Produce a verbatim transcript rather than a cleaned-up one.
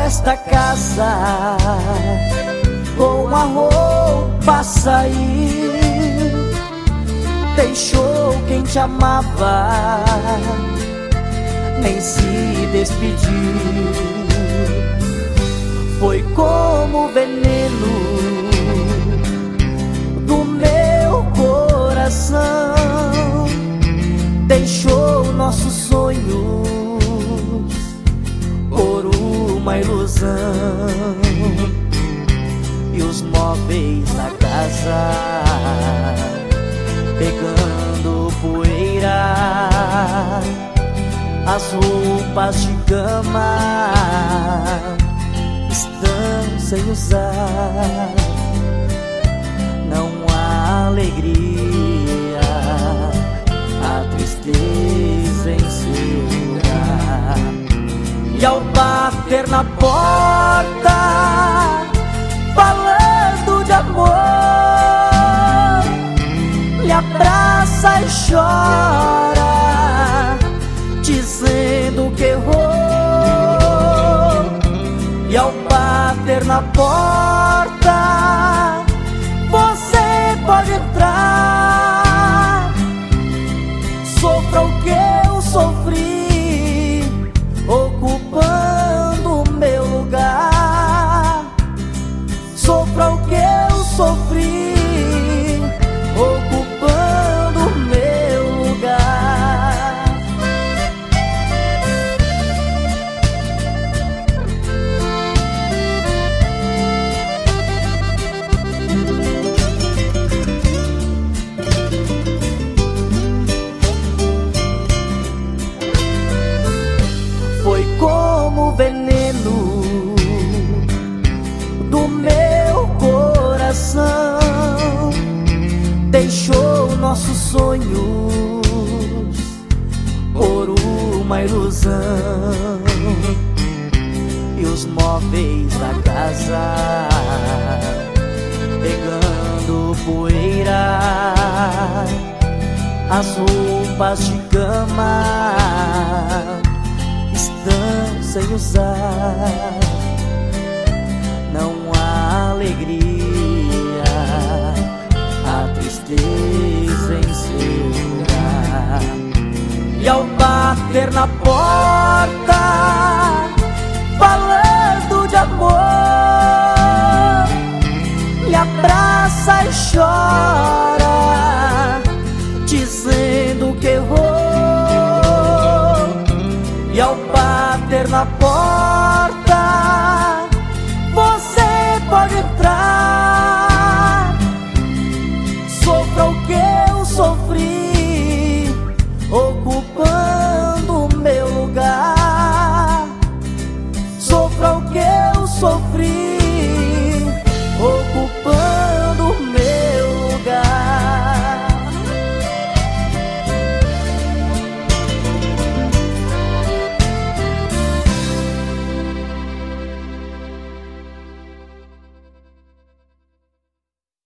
esta casa com a roupa sair, deixou quem te amava, nem se despedir. Foi como veneno do meu coração, deixou nossos sonhos por uma ilusão. E os móveis da casa pegando poeira, as roupas de cama estão sem usar. Não há alegria, a tristeza em seu lugar. E ao bater na porta, falando de amor, lhe abraça e chora, dizendo que errou. E ao bater na porta, você pode entrar. Sofra o que eu sofri, ocupando o meu lugar. Sofra o que eu sofri, ocupando o meu lugar. Foi como veneno do meu coração, deixou nossos sonhos por uma ilusão. E os móveis da casa pegando poeira, as roupas de cama estão sem usar. Não há alegria, a tristeza em seu lugar. E ao bater na porta, falando de amor, lhe abraça e chora, dizendo que errou. E ao bater na porta,